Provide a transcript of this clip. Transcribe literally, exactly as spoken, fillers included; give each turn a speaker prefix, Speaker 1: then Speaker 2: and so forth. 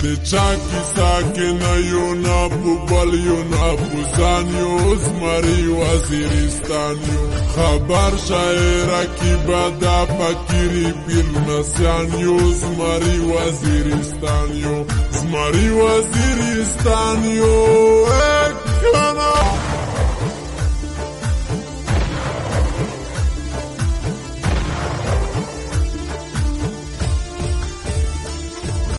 Speaker 1: چا کیسا کې نه یو نه په بل یو نه په ځان یو زمري وزیرستان یو خبر شاعره کې به دا فقیري پیر نسیان یو زمري وزیرستان یو زمري وزیرستان یو کنه